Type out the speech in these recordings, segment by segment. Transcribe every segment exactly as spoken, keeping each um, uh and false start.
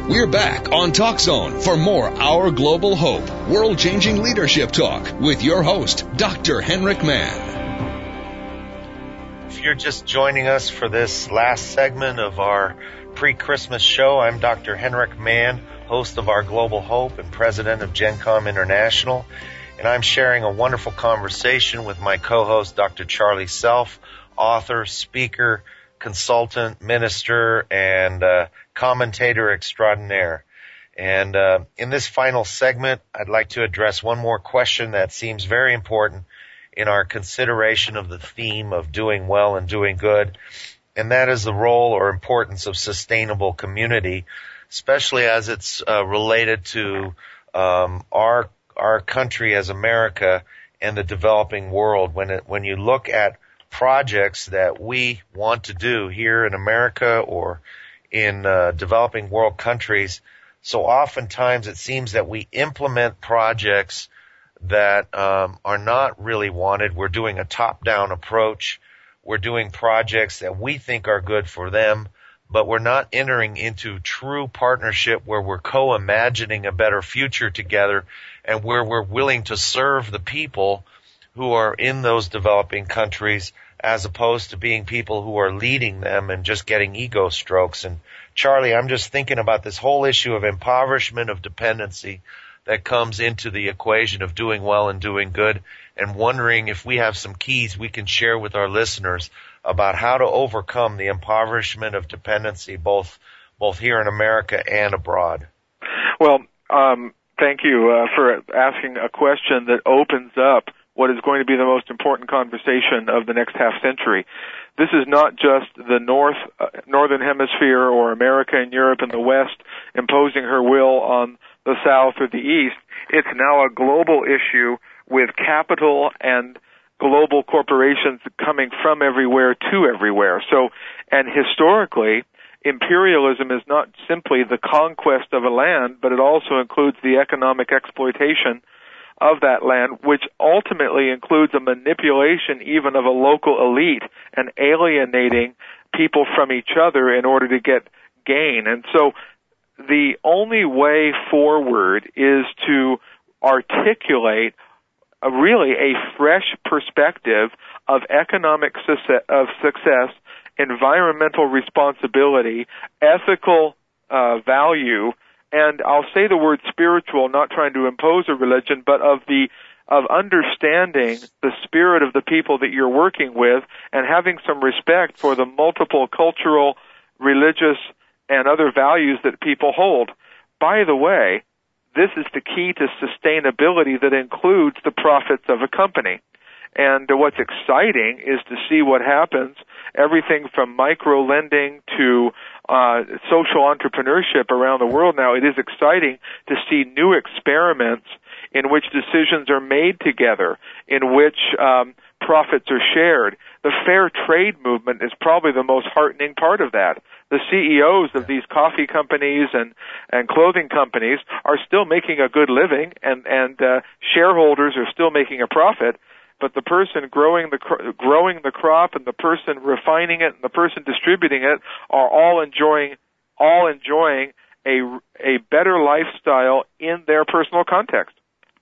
We're back on TalkZone for more Our Global Hope, world-changing leadership talk with your host, Doctor Henrik Mann. If you're just joining us for this last segment of our pre-Christmas show, I'm Doctor Henrik Mann, host of Our Global Hope and president of GenCom International, and I'm sharing a wonderful conversation with my co-host, Doctor Charlie Self, author, speaker, consultant, minister, and uh, commentator extraordinaire. And uh, in this final segment, I'd like to address one more question that seems very important in our consideration of the theme of doing well and doing good, and that is the role or importance of sustainable community, especially as it's uh, related to um, our our country as America and the developing world. When it, when you look at projects that we want to do here in America or in uh, developing world countries, so oftentimes it seems that we implement projects that um, are not really wanted. We're doing a top-down approach. We're doing projects that we think are good for them, but we're not entering into true partnership where we're co-imagining a better future together and where we're willing to serve the people who are in those developing countries as opposed to being people who are leading them and just getting ego strokes. And Charlie, I'm just thinking about this whole issue of impoverishment of dependency that comes into the equation of doing well and doing good, and wondering if we have some keys we can share with our listeners about how to overcome the impoverishment of dependency both both here in America and abroad. Well, um, thank you uh, for asking a question that opens up what is going to be the most important conversation of the next half century. This is not just the North, uh, Northern Hemisphere or America and Europe and the West imposing her will on the South or the East. It's now a global issue with capital and global corporations coming from everywhere to everywhere. So, and historically, imperialism is not simply the conquest of a land, but it also includes the economic exploitation of that land, which ultimately includes a manipulation even of a local elite and alienating people from each other in order to get gain. And so the only way forward is to articulate a really a fresh perspective of economic success, of success, environmental responsibility, ethical uh, value, and I'll say the word spiritual, not trying to impose a religion, but of the of understanding the spirit of the people that you're working with and having some respect for the multiple cultural, religious, and other values that people hold. By the way, this is the key to sustainability that includes the profits of a company. And what's exciting is to see what happens, everything from micro-lending to uh, social entrepreneurship around the world now. It is exciting to see new experiments in which decisions are made together, in which um, profits are shared. The fair trade movement is probably the most heartening part of that. The C E Os of these coffee companies and, and clothing companies are still making a good living, and, and uh, shareholders are still making a profit. But the person growing the growing the crop and the person refining it and the person distributing it are all enjoying all enjoying a a better lifestyle in their personal context.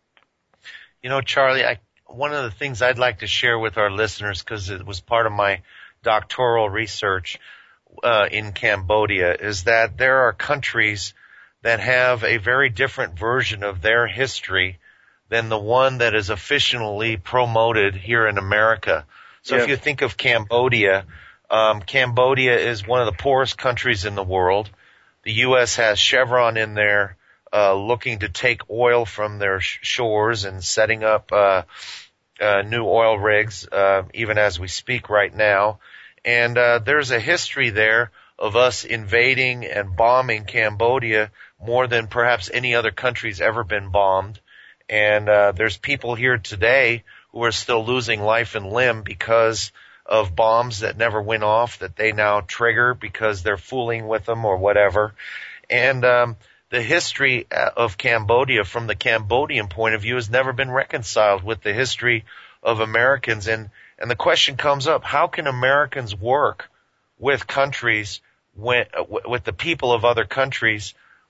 You know, Charlie, I, one of the things I'd like to share with our listeners, because it was part of my doctoral research uh, in Cambodia, is that there are countries that have a very different version of their history than the one that is officially promoted here in America. So yes. If you think of Cambodia, um, Cambodia is one of the poorest countries in the world. The U S has Chevron in there uh, looking to take oil from their sh- shores and setting up uh, uh, new oil rigs, uh, even as we speak right now. And uh, there's a history there of us invading and bombing Cambodia more than perhaps any other country's ever been bombed. And uh, there's people here today who are still losing life and limb because of bombs that never went off that they now trigger because they're fooling with them or whatever. And um, the history of Cambodia from the Cambodian point of view has never been reconciled with the history of Americans. And, and the question comes up, how can Americans work with countries, when, with the people of other countries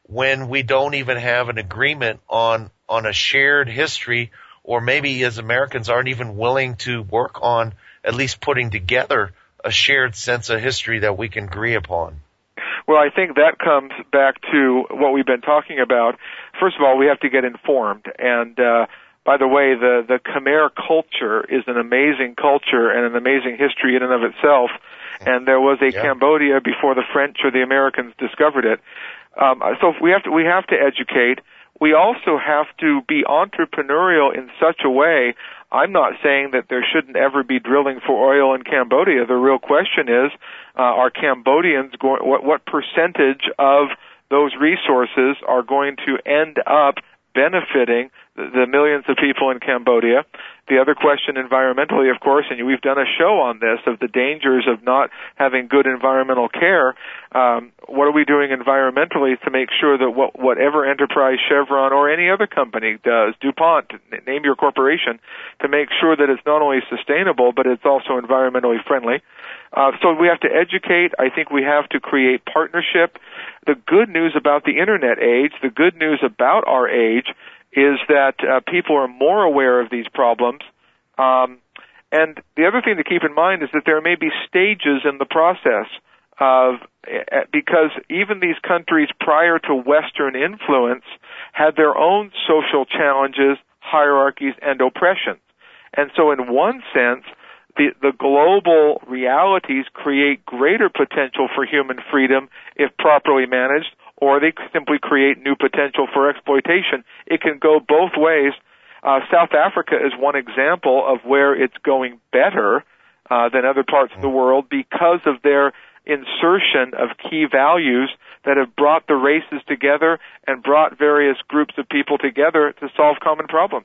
when we don't even have an agreement on, on a shared history, or maybe as Americans aren't even willing to work on at least putting together a shared sense of history that we can agree upon? Well, I think that comes back to what we've been talking about. First of all, we have to get informed. And, uh, by the way, the, the Khmer culture is an amazing culture and an amazing history in and of itself. And there was a yeah. Cambodia before the French or the Americans discovered it. Um, so we have to, we have to educate. We also have to be entrepreneurial in such a way. I'm not saying that there shouldn't ever be drilling for oil in Cambodia. The real question is, uh, are Cambodians going, what, what percentage of those resources are going to end up benefiting the, the millions of people in Cambodia? The other question environmentally, of course, and we've done a show on this, of the dangers of not having good environmental care. Um, what are we doing environmentally to make sure that what, whatever enterprise Chevron or any other company does, DuPont, name your corporation, to make sure that it's not only sustainable, but it's also environmentally friendly. Uh, so we have to educate. I think we have to create partnership. The good news about the Internet age, the good news about our age, is that uh, people are more aware of these problems. Um, and the other thing to keep in mind is that there may be stages in the process of, uh, because even these countries prior to Western influence had their own social challenges, hierarchies, and oppressions. And so in one sense, the, the global realities create greater potential for human freedom if properly managed, or they simply create new potential for exploitation. It can go both ways. Uh, South Africa is one example of where it's going better uh, than other parts of the world because of their insertion of key values that have brought the races together and brought various groups of people together to solve common problems.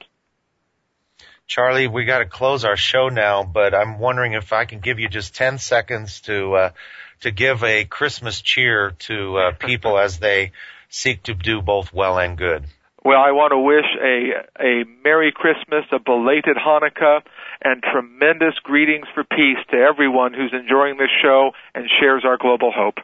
Charlie, we got to close our show now, but I'm wondering if I can give you just ten seconds to uh, to give a Christmas cheer to uh, people as they seek to do both well and good. Well, I want to wish a a Merry Christmas, a belated Hanukkah, and tremendous greetings for peace to everyone who's enjoying this show and shares our global hope.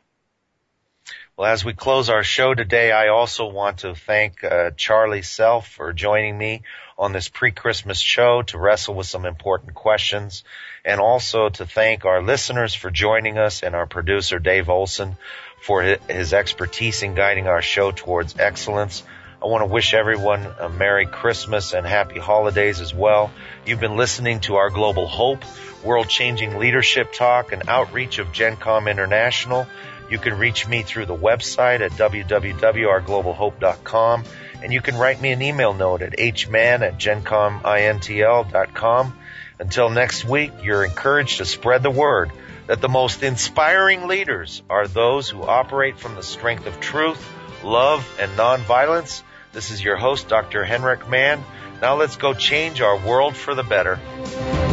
Well, as we close our show today, I also want to thank uh, Charlie Self for joining me on this pre-Christmas show to wrestle with some important questions, and also to thank our listeners for joining us and our producer, Dave Olson, for his expertise in guiding our show towards excellence. I want to wish everyone a Merry Christmas and Happy Holidays as well. You've been listening to Our Global Hope, world-changing leadership talk and outreach of GenCom International. You can reach me through the website at w w w dot our global hope dot com, and you can write me an email note at h man at gencom intl dot com. Until next week, you're encouraged to spread the word that the most inspiring leaders are those who operate from the strength of truth, love, and nonviolence. This is your host, Doctor Henrik Mann. Now let's go change our world for the better.